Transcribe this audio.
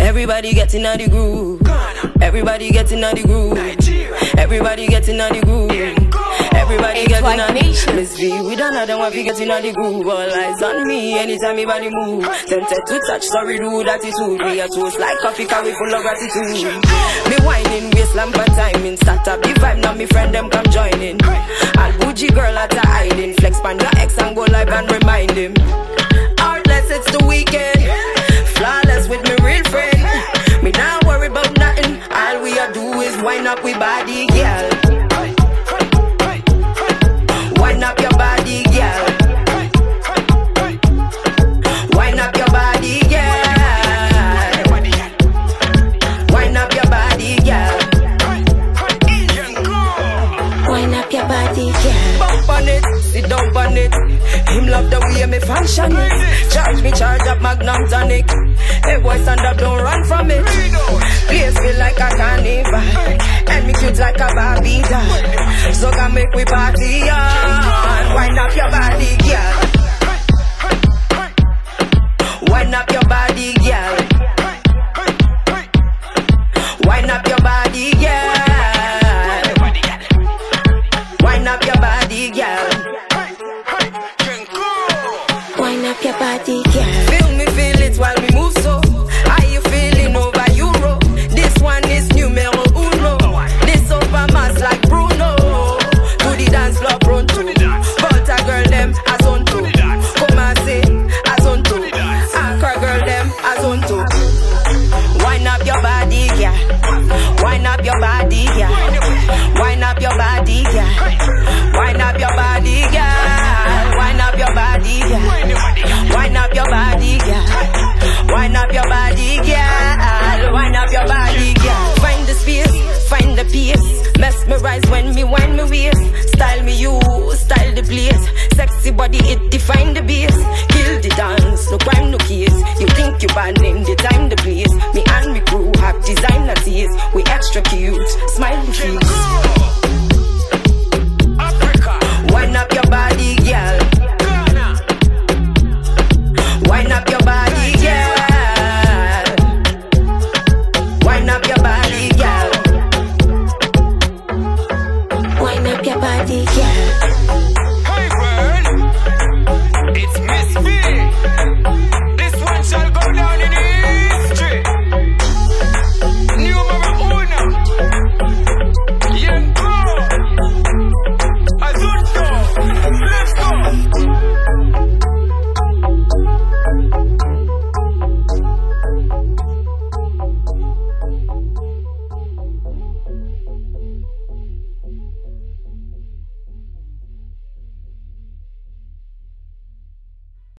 Everybody getting on the groove. Everybody getting on the groove. Everybody getting on the groove. Everybody getting on the groove. Miss V, we don't know them want to get in on the groove. All eyes on me anytime me body move. Tempted to touch, sorry rude attitude. We are toast like coffee, cause we full of gratitude. Me whining, waistline for timing. Start up the vibe, now me friend them come joining. All bougie girl at a hiding. Flex pan your ex and go live and remind him. Heartless, it's the weekend. Flawless with me real friend. Me not worry about nothing. All we are do is wind up we body, girl. Wind up your body, girl. Wind up your body, girl. Wind up your body, girl. Wind up your body, girl. Bump on it, sit down on it. Him love the way me function it. Charge me, charge up Magnum tonic. Hey boy, stand up, don't run from it. Place feel like a carnival, and me cute like a Barbie doll. So can make we party on. Wind up your body, girl. Wind up your body, girl. Wind up your body, girl. Wind up your body, girl. Wind up your body, girl. Feel me, feel it while we move so. Are you feeling over Euro? This one is numero uno. This over mass like Bruno. To the dance floor pronto. But a girl them as on to. Come and say as on to. Anchor girl them as on to. Wind up your body, girl. Wind up your body, girl. Wind up your body, girl. Wind up your body, girl. Wind up your body, girl. Wind up your body, girl. Wind up your body, girl. Wind up your body, girl. Find the space, find the pace. Mesmerize when me wind me waist. Style me you, style the place. Sexy body, it define the base. Kill the dance, no crime, no case. You think you bad, name the time, the place. Me and me crew have designer taste. We extra cute, smile the face.